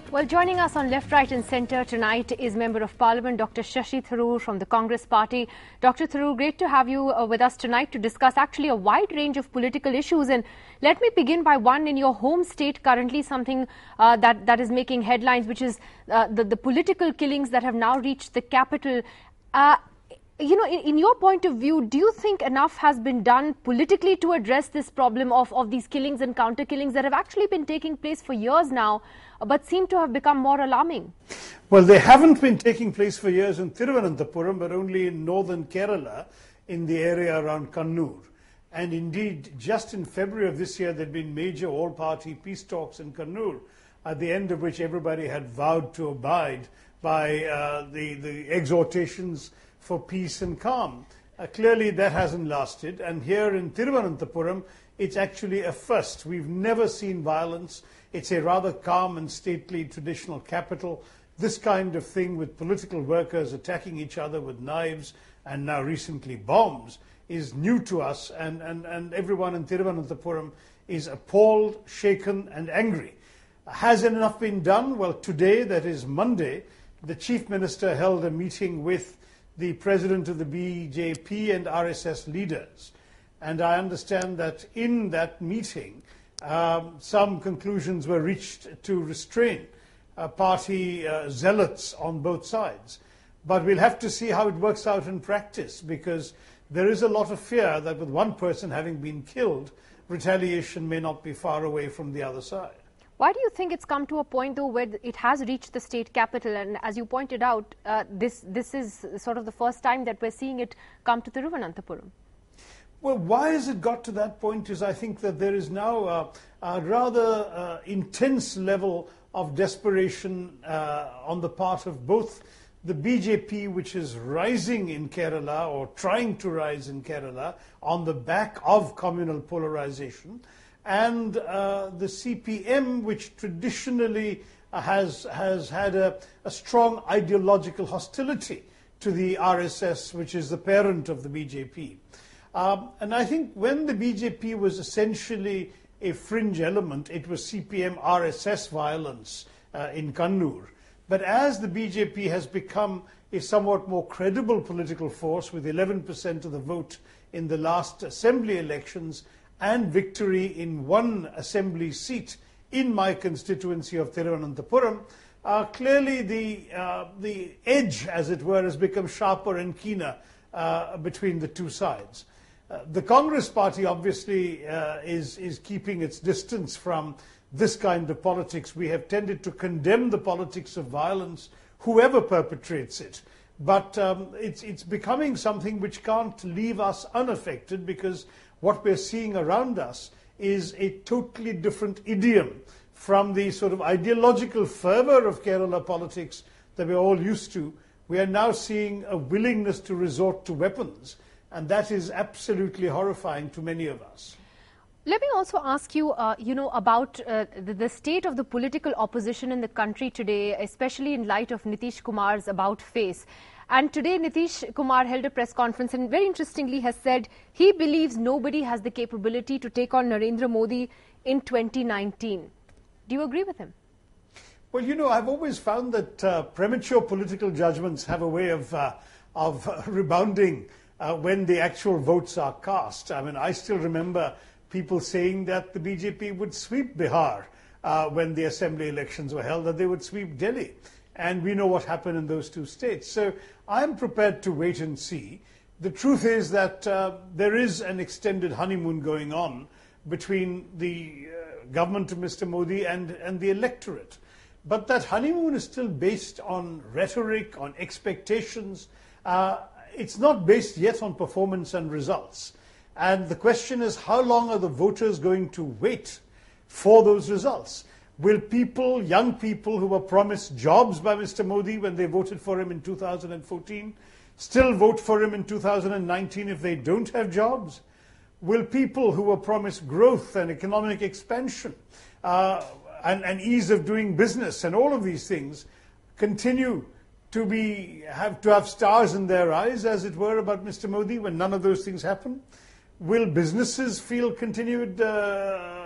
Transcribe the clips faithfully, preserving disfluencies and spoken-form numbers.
Well, joining us on Left, Right and Centre tonight is Member of Parliament Doctor Shashi Tharoor from the Congress Party. Doctor Tharoor, great to have you uh, with us tonight to discuss actually a wide range of political issues. And let me begin by one in your home state, currently something uh, that, that is making headlines, which is uh, the, the political killings that have now reached the capital. Uh, You know, in, in your point of view, do you think enough has been done politically to address this problem of, of these killings and counter killings that have actually been taking place for years now, but seem to have become more alarming? Well, they haven't been taking place for years in Thiruvananthapuram, but only in northern Kerala, in the area around Kannur. And indeed, just in February of this year, there had been major all-party peace talks in Kannur, at the end of which everybody had vowed to abide by uh, the, the exhortations for peace and calm. Uh, clearly that hasn't lasted, and here in Thiruvananthapuram it's actually a first. We've never seen violence. It's a rather calm and stately traditional capital. This kind of thing with political workers attacking each other with knives and now recently bombs is new to us, and, and, and everyone in Thiruvananthapuram is appalled, shaken and angry. Has enough been done? Well, today, that is Monday, the Chief Minister held a meeting with the President of the B J P and R S S leaders. And I understand that in that meeting, um, some conclusions were reached to restrain uh, party uh, zealots on both sides. But we'll have to see how it works out in practice, because there is a lot of fear that with one person having been killed, retaliation may not be far away from the other side. Why do you think it's come to a point, though, where it has reached the state capital? And as you pointed out, uh, this this is sort of the first time that we're seeing it come to Thiruvananthapuram. Well, why has it got to that point is I think that there is now a, a rather uh, intense level of desperation uh, on the part of both the B J P, which is rising in Kerala or trying to rise in Kerala on the back of communal polarization, and uh, the C P M, which traditionally uh, has, has had a, a strong ideological hostility to the R S S, which is the parent of the B J P. Um, and I think when the B J P was essentially a fringe element, it was C P M R S S violence uh, in Kannur. But as the B J P has become a somewhat more credible political force with eleven percent of the vote in the last assembly elections, and victory in one assembly seat in my constituency of Thiruvananthapuram, uh, clearly the, uh, the edge, as it were, has become sharper and keener uh, between the two sides. Uh, the Congress Party obviously uh, is, is keeping its distance from this kind of politics. We have tended to condemn the politics of violence, whoever perpetrates it. But um, it's, it's becoming something which can't leave us unaffected, because what we're seeing around us is a totally different idiom from the sort of ideological fervor of Kerala politics that we're all used to. We are now seeing a willingness to resort to weapons, and that is absolutely horrifying to many of us. Let me also ask you, uh, you know, about uh, the, the state of the political opposition in the country today, especially in light of Nitish Kumar's about face. And today Nitish Kumar held a press conference and very interestingly has said he believes nobody has the capability to take on Narendra Modi in twenty nineteen. Do you agree with him? Well, you know, I've always found that uh, premature political judgments have a way of, uh, of uh, rebounding uh, when the actual votes are cast. I mean, I still remember people saying that the B J P would sweep Bihar uh, when the assembly elections were held, that they would sweep Delhi. And we know what happened in those two states. So I'm prepared to wait and see. The truth is that uh, there is an extended honeymoon going on between the uh, government of Mister Modi and, and the electorate. But that honeymoon is still based on rhetoric, on expectations. Uh, it's not based yet on performance and results. And the question is, how long are the voters going to wait for those results? Will people, young people who were promised jobs by Mister Modi when they voted for him in two thousand fourteen, still vote for him in two thousand nineteen if they don't have jobs? Will people who were promised growth and economic expansion uh, and, and ease of doing business and all of these things continue to be have to have stars in their eyes, as it were, about Mister Modi when none of those things happen? Will businesses feel continued uh,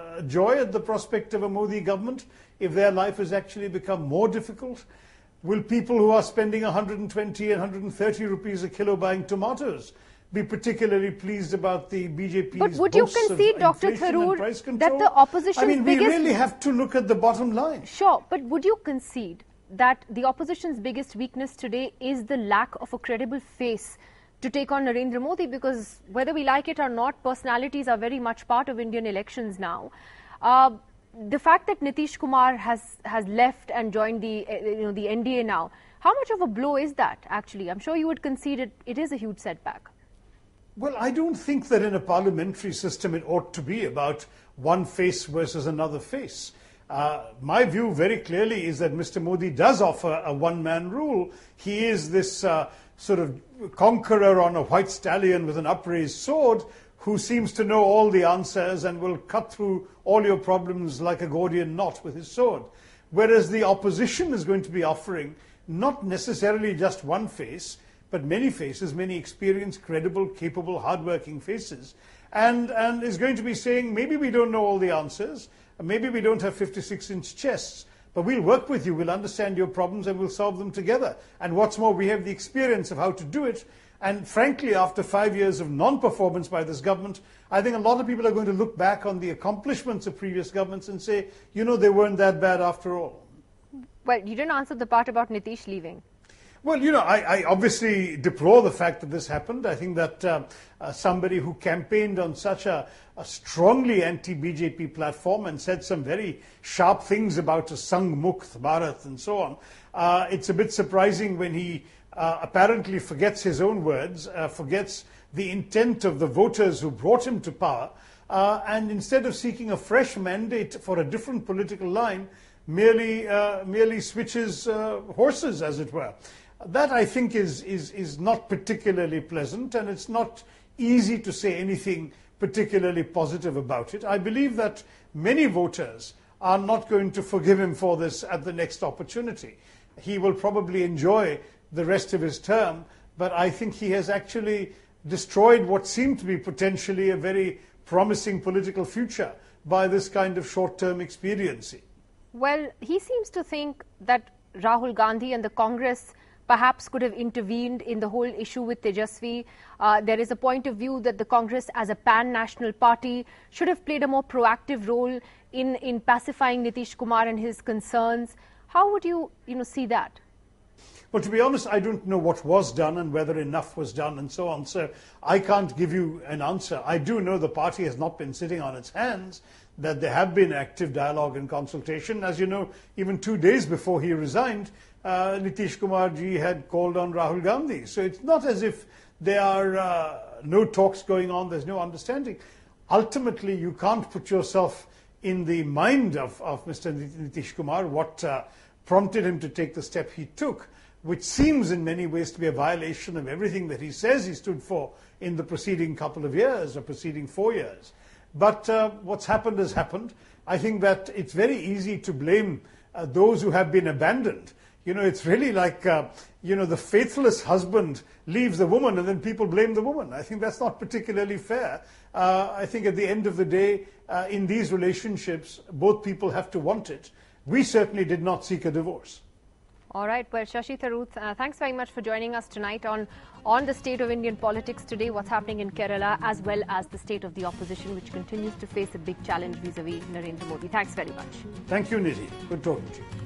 uh, joy at the prospect of a Modi government if their life has actually become more difficult? Will people who are spending one hundred twenty and one hundred thirty rupees a kilo buying tomatoes be particularly pleased about the B J P's But would you concede, Doctor Tharoor, that the opposition's I mean, we biggest... really have to look at the bottom line. Sure, but would you concede that the opposition's biggest weakness today is the lack of a credible face to take on Narendra Modi? Because whether we like it or not, personalities are very much part of Indian elections now. Uh, the fact that Nitish Kumar has, has left and joined the, uh, you know, the N D A now, how much of a blow is that, actually? I'm sure you would concede it, it is a huge setback. Well, I don't think that in a parliamentary system it ought to be about one face versus another face. Uh, my view very clearly is that Mister Modi does offer a one-man rule. He is this uh, sort of conqueror on a white stallion with an upraised sword who seems to know all the answers and will cut through all your problems like a Gordian knot with his sword. Whereas the opposition is going to be offering not necessarily just one face, but many faces, many experienced, credible, capable, hardworking faces, and, and is going to be saying, maybe we don't know all the answers, maybe we don't have fifty-six inch chests, but we'll work with you, we'll understand your problems and we'll solve them together. And what's more, we have the experience of how to do it. And frankly, after five years of non-performance by this government, I think a lot of people are going to look back on the accomplishments of previous governments and say, you know, they weren't that bad after all. Well, you didn't answer the part about Nitish leaving. Well, you know, I, I obviously deplore the fact that this happened. I think that uh, uh, somebody who campaigned on such a, a strongly anti-B J P platform and said some very sharp things about a Sangh Mukt Bharat and so on, uh, it's a bit surprising when he uh, apparently forgets his own words, uh, forgets the intent of the voters who brought him to power, uh, and instead of seeking a fresh mandate for a different political line, merely, uh, merely switches uh, horses, as it were. That, I think, is, is, is not particularly pleasant, and it's not easy to say anything particularly positive about it. I believe that many voters are not going to forgive him for this at the next opportunity. He will probably enjoy the rest of his term, but I think he has actually destroyed what seemed to be potentially a very promising political future by this kind of short-term expediency. Well, he seems to think that Rahul Gandhi and the Congress perhaps could have intervened in the whole issue with Tejasvi. Uh, there is a point of view that the Congress as a pan-national party should have played a more proactive role in, in pacifying Nitish Kumar and his concerns. How would you, you know, see that? Well, to be honest, I don't know what was done and whether enough was done and so on, so I can't give you an answer. I do know the party has not been sitting on its hands, that there have been active dialogue and consultation. As you know, even two days before he resigned, uh, Nitish Kumar ji had called on Rahul Gandhi. So it's not as if there are uh, no talks going on, there's no understanding. Ultimately, you can't put yourself in the mind of, of Mister Nitish Kumar, what uh, prompted him to take the step he took, which seems in many ways to be a violation of everything that he says he stood for in the preceding couple of years or preceding four years. But uh, what's happened has happened. I think that it's very easy to blame uh, those who have been abandoned. You know, it's really like, uh, you know, the faithless husband leaves the woman and then people blame the woman. I think that's not particularly fair. Uh, I think at the end of the day, uh, in these relationships, both people have to want it. We certainly did not seek a divorce. All right. Well, Shashi Tharoor, uh, thanks very much for joining us tonight on, on the state of Indian politics today, what's happening in Kerala, as well as the state of the opposition, which continues to face a big challenge vis-a-vis Narendra Modi. Thanks very much. Thank you, Nidhi. Good talking to you.